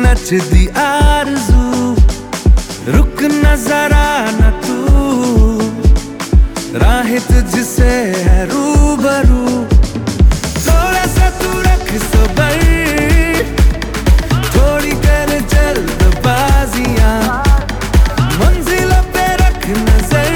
नचदी आरज़ू, रुक न जरा न तू, राहें तुझसे है रूबरू। थोड़ा सा तू रख सबर, थोड़ी कर जल्दबाजियां, मंजिलों पे रख नजर,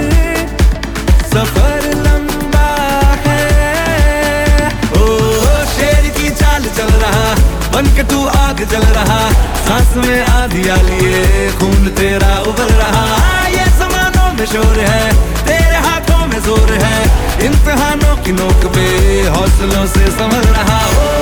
सफर लंबा है। ओ शेर की चाल चल रहा, बन के तू आग जल रहा, सांस में आंधियां लिए खून तेरा उबल रहा। ये ज़मानों में शोर है, तेरे हाथों में जोर है, इम्तिहानों की नोक पे हौसलों से संभल रहा।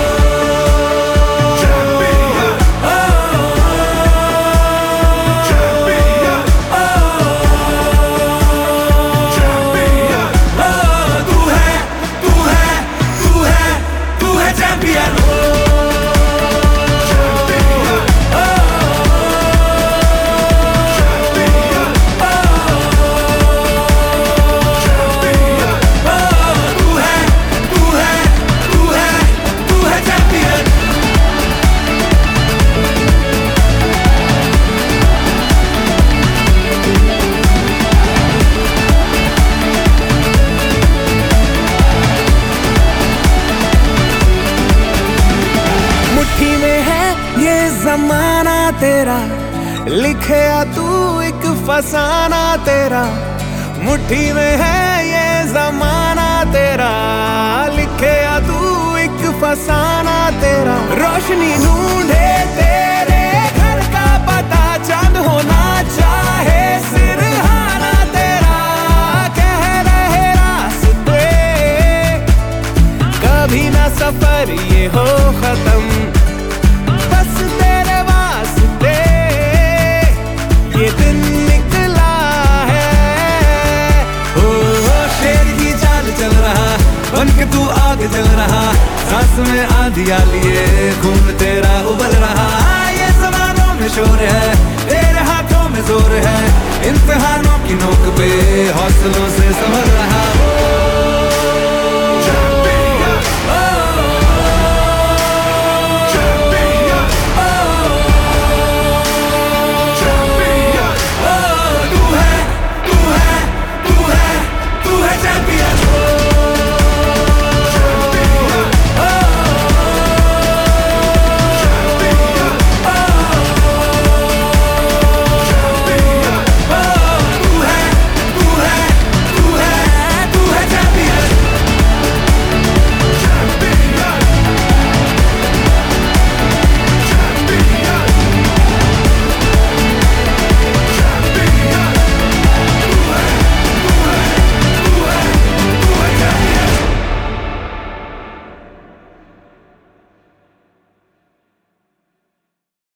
ज़माना तेरा लिखे तू एक फसाना तेरा, मुट्ठी में है ये ज़माना तेरा, लिखे तू एक फसाना तेरा। रोशनी ढूंढे तेरे घर का पता, चांद होना चाहे सिरहाना तेरा, कह रहे रास्ते कभी ना सफर ये हो खत्म, बस तेरे वास्ते ये दिन निकला है। ओ शेर की चाल चल रहा, बन के तू आग जल रहा, सांस में आंधियां लिए खून तेरा उबल रहा। ये ज़मानों में शोर है, तेरे हाथों में जोर है, इम्तिहानों की नोक पे हौसलों से संभल रहा।